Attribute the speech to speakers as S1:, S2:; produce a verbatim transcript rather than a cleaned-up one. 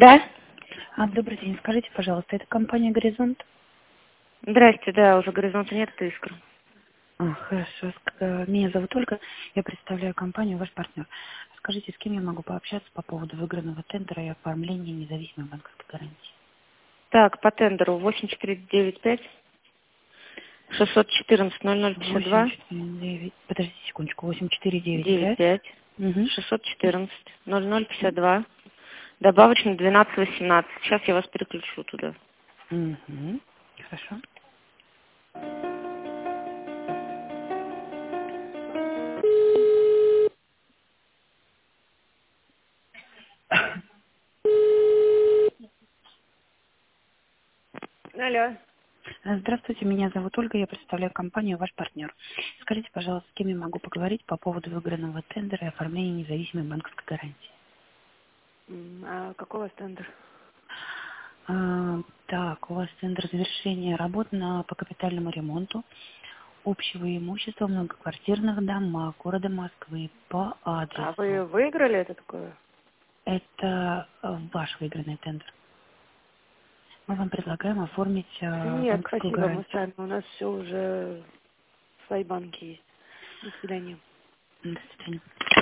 S1: Да?
S2: А, добрый день. Скажите, пожалуйста, это компания «Горизонт»?
S1: Здрасте, да, уже горизонта нет, это искра.
S2: А, хорошо. Ск- э, Меня зовут Ольга. Я представляю компанию «Ваш партнер». Скажите, с кем я могу пообщаться по поводу выигранного тендера и оформления независимой банковской гарантии?
S1: Так, по тендеру восемь четыре девять пять шестьсот четырнадцать ноль ноль пятьдесят
S2: восемь
S1: два
S2: четыре девять. Подождите секундочку. восемь четыре девять
S1: девять
S2: пять.
S1: пять
S2: Угу.
S1: шестьсот четырнадцать ноль ноль пятьдесят два. Добавочно двенадцать восемнадцать. Сейчас я вас переключу туда.
S2: Угу. Хорошо.
S1: Алло.
S2: Э, Здравствуйте, меня зовут Ольга. Я представляю компанию «Ваш партнер». Скажите, пожалуйста, с кем я могу поговорить по поводу выигранного тендера и оформления независимой банковской гарантии?
S1: М, А какой у вас тендер?
S2: А, так, у вас центр завершения работ на, по капитальному ремонту общего имущества в многоквартирных домах города Москвы по
S1: А вы
S2: адресу.
S1: выиграли это такое?
S2: Это э, ваш выигранный тендер. Мы вам предлагаем оформить э,
S1: Нет,
S2: банковскую
S1: спасибо, мы
S2: гарантию.
S1: сами. У нас все уже в своей банке есть. До свидания.
S2: До свидания.